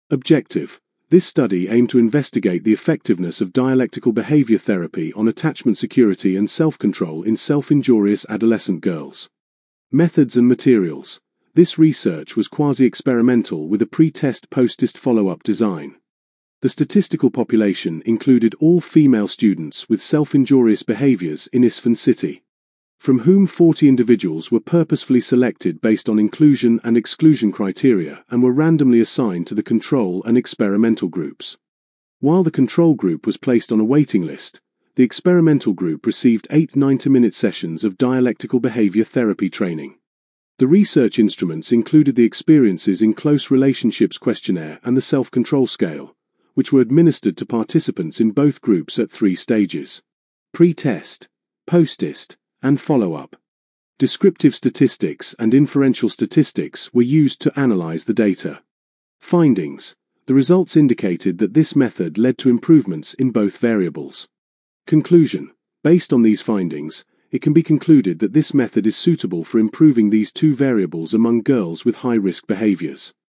Objective. This study aimed to investigate the effectiveness of dialectical behavior therapy on attachment security and self-control in self-injurious adolescent girls. Methods and materials. This research was quasi-experimental with a pre-test post-test follow-up design. The statistical population included all female students with self-injurious behaviors in Isfahan city, from whom 40 individuals were purposefully selected based on inclusion and exclusion criteria and were randomly assigned to the control and experimental groups. While the control group was placed on a waiting list, the experimental group received 8 90-minute sessions of dialectical behavior therapy training. The research instruments included the Experiences in Close Relationships questionnaire and the self-control scale, which were administered to participants in both groups at 3 stages: pre-test, post-test, and follow-up. Descriptive statistics and inferential statistics were used to analyze the data. Findings. The results indicated that this method led to improvements in both variables. Conclusion. Based on these findings, it can be concluded that this method is suitable for improving these 2 variables among girls with high-risk behaviors.